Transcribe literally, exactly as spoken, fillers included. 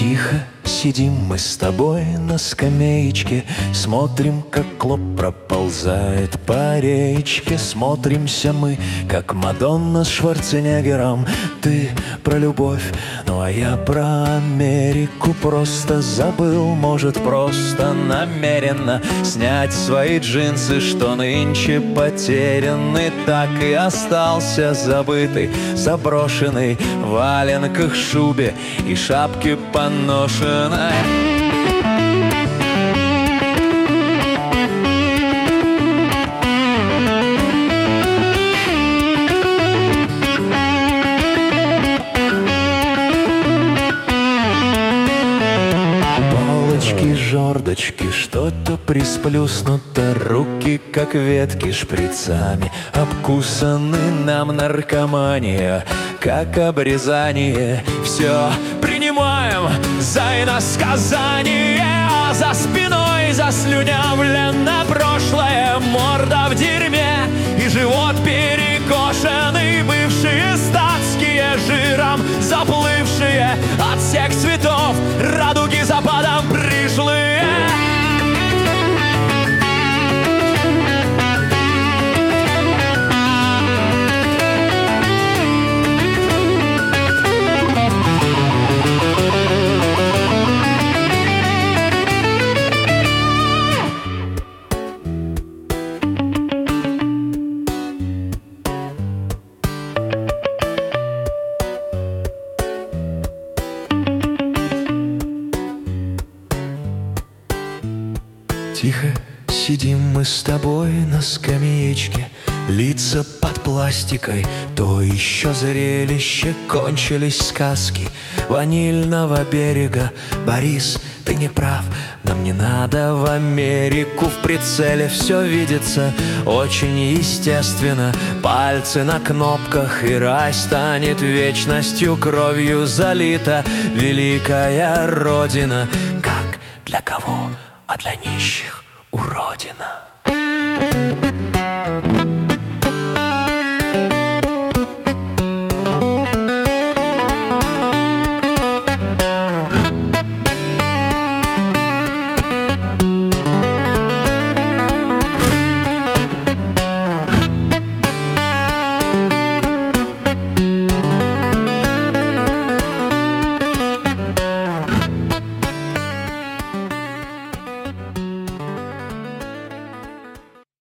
Тихо сидим мы с тобой на скамеечке, смотрим, как клоп проползает по речке. Смотримся мы, как Мадонна с Шварценеггером. Ты про любовь, ну а я про Америку. Просто забыл, может, просто намеренно снять свои джинсы, что нынче потеряны. Так и остался забытый, заброшенный в валенках, шубе и шапке поношенной. Палочки, жердочки, что-то присплюснуто, руки, как ветки, шприцами обкусаны. Нам наркомания, как обрезание. Все принимаем за иносказание, а за спиной заслюнявлено прошлое. Морда в дерьме и живот перекошенный. Бывшие статские жиром заплывшие от всех цветов радуги западом пришлые. Тихо сидим мы с тобой на скамеечке, лица под пластикой, то еще зрелище. Кончились сказки ванильного берега. Борис, ты не прав, нам не надо в Америку. В прицеле все видится очень естественно. Пальцы на кнопках, и рай станет вечностью. Кровью залита великая Родина. Как для кого? А для нищих уродина.